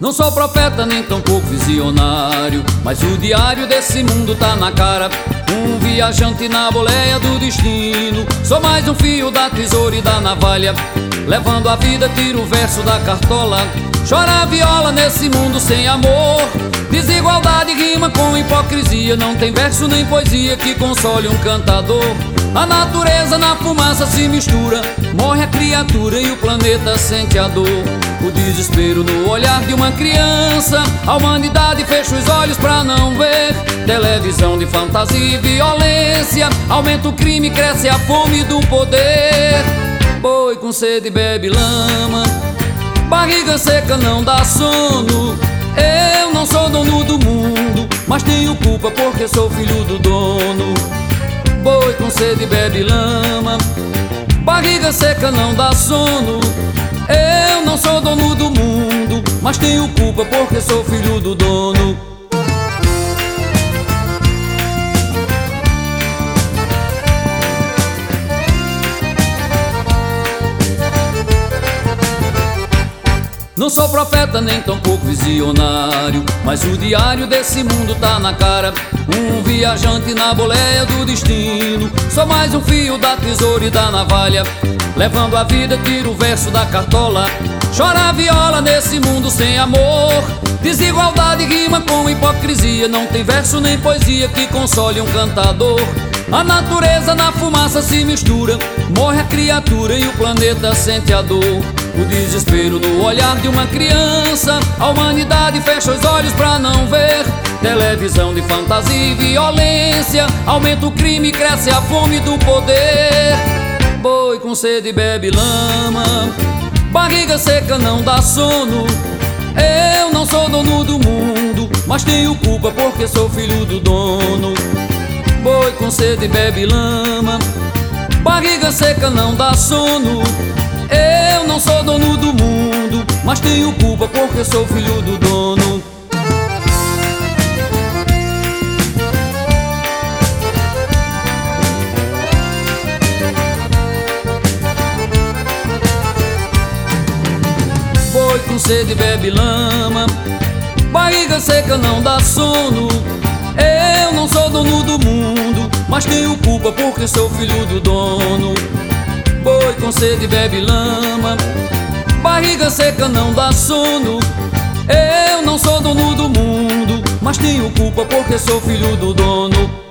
Não sou profeta nem tampouco visionário, mas o diário desse mundo tá na cara. Um viajante na boleia do destino. Sou mais um fio da tesoura e da navalha, levando a vida, tiro o verso da cartola. Chora a viola nesse mundo sem amor. Desigualdade rima com hipocrisia. Não tem verso nem poesia que console um cantador. A natureza na fumaça se mistura, morre a criatura e o planeta sente a dor. O desespero no olhar de uma criança, a humanidade fecha os olhos pra não ver. Televisão de fantasia e violência, aumenta o crime, cresce a fome do poder. Boi com sede bebe lama, barriga seca não dá sono. Eu não sou dono do mundo, mas tenho culpa porque sou filho do dono. Boi com sede bebe lama, barriga seca não dá sono. Eu não sou dono do mundo, mas tenho culpa porque sou filho do dono. Não sou profeta nem tampouco visionário, mas o diário desse mundo tá na cara. Um viajante na boleia do destino. Sou mais um fio da tesoura e da navalha, levando a vida, tiro o verso da cartola. Chora a viola nesse mundo sem amor. Desigualdade rima com hipocrisia. Não tem verso nem poesia que console um cantador. A natureza na fumaça se mistura, morre a criatura e o planeta sente a dor. O desespero no olhar de uma criança, a humanidade fecha os olhos pra não ver. Televisão de fantasia e violência, aumenta o crime, cresce a fome do poder. Boi com sede bebe lama, barriga seca não dá sono. Eu não sou dono do mundo, mas tenho culpa porque sou filho do dono. Boi com sede bebe lama, barriga seca não dá sono. Eu não sou dono do mundo, mas tenho culpa porque sou filho do dono. Boi com sede bebe lama, barriga seca não dá sono. Eu não sou dono do mundo, mas tenho culpa porque sou filho do dono. Boi com sede bebe lama, barriga seca não dá sono. Eu não sou dono do mundo, mas tenho culpa porque sou filho do dono.